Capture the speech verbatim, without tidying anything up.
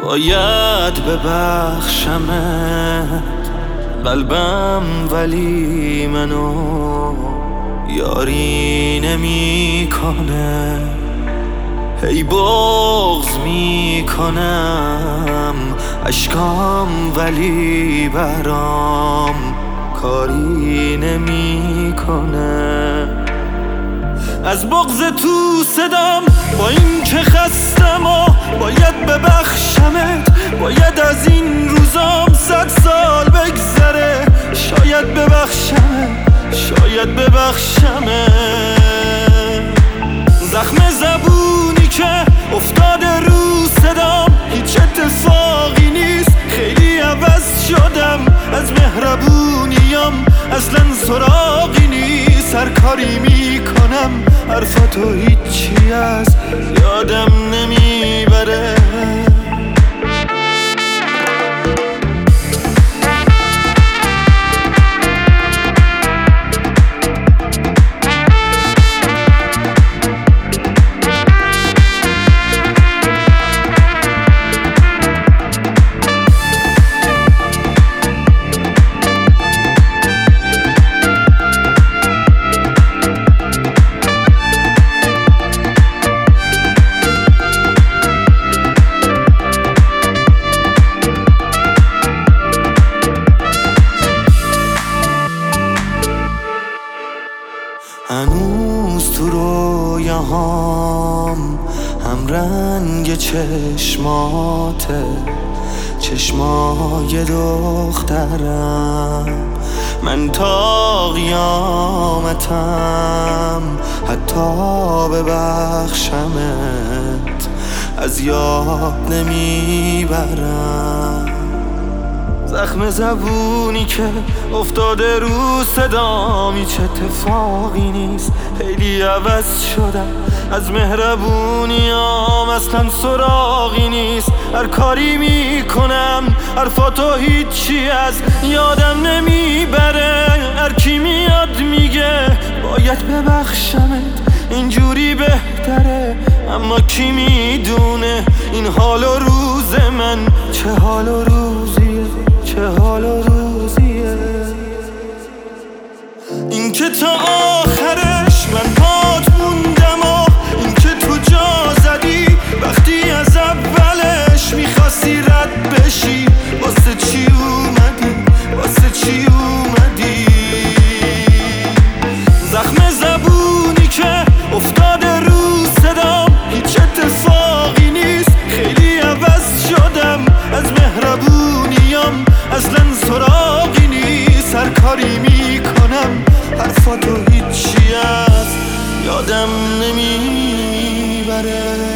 باید ببخشمت قلبم، ولی منو یاری نمی کنه. هی بغض می کنم اشکام، ولی برام کاری نمی کنه. از بغض تو صدام با این که خستم و باید ببخشمت. باید از این روزام صد سال بگذره، شاید ببخشمت، شاید ببخشمت. زخم زبونی که افتاده رو صدام هیچ اتفاقی نیست، خیلی عوض شدم. از مهربونیام اصلا سراغی نیست. هر کاری میکنم حرفاتو هیچی از یادم نمیبره. هنوز تو رویاهام هم رنگ چشماته، چشمای دخترم. من تا قیامتم حتی ببخشمت از یاد نمیبرم. زخم زبونی که افتاده رو صدام هیچ اتفاقی نیست، خیلی عوض شدم. از مهربونیام اصلا سراغی نیست. هر کاری میکنم حرفاتو هیچی از یادم نمیبره. هر کی میاد میگه باید ببخشمت، اینجوری بهتره. اما کی میدونه این حال و روز من چه حال و روزیه، چه حال و روزیه. این که تا آخرش من پات موندم و این که تو جا زدی وقتی از اولش میخواستی رد بشی. واسه چی اومدی، واسه چی اومدی؟ زخم زبونی که افتاده رو صدام هیچ اتفاقی نیست، خیلی عوض شدم. از مهربونیام اصلا سراغی نیست. هر کاری میکنم حرفاتو هیچی از یادم نمیبره.